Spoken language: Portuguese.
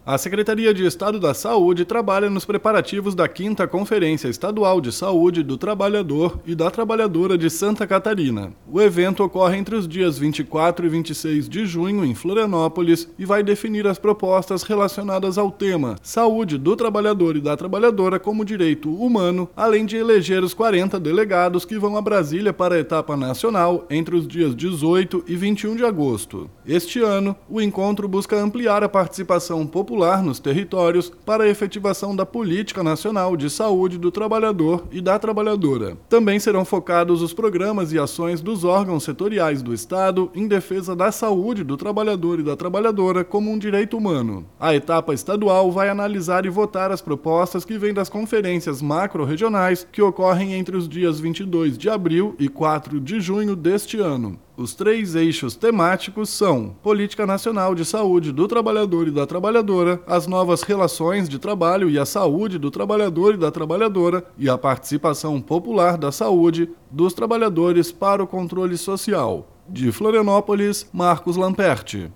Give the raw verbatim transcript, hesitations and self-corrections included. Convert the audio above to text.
A Secretaria de Estado da Saúde trabalha nos preparativos da quinta Conferência Estadual de Saúde do Trabalhador e da Trabalhadora de Santa Catarina. O evento ocorre entre os dias vinte e quatro e vinte e seis de junho em Florianópolis e vai definir as propostas relacionadas ao tema Saúde do Trabalhador e da Trabalhadora como direito humano, além de eleger os quarenta delegados que vão a Brasília para a etapa nacional entre os dias dezoito e vinte e um de agosto. Este ano, o encontro busca ampliar a participação popular nos territórios para a efetivação da Política Nacional de Saúde do Trabalhador e da Trabalhadora. Também serão focados os programas e ações dos órgãos setoriais do Estado em defesa da saúde do trabalhador e da trabalhadora como um direito humano. A etapa estadual vai analisar e votar as propostas que vêm das conferências macro-regionais que ocorrem entre os dias vinte e dois de abril e quatro de junho deste ano. Os três eixos temáticos são Política Nacional de Saúde do Trabalhador e da Trabalhadora, as novas relações de trabalho e a saúde do trabalhador e da trabalhadora e a participação popular da saúde dos trabalhadores para o controle social. De Florianópolis, Marcos Lamperti.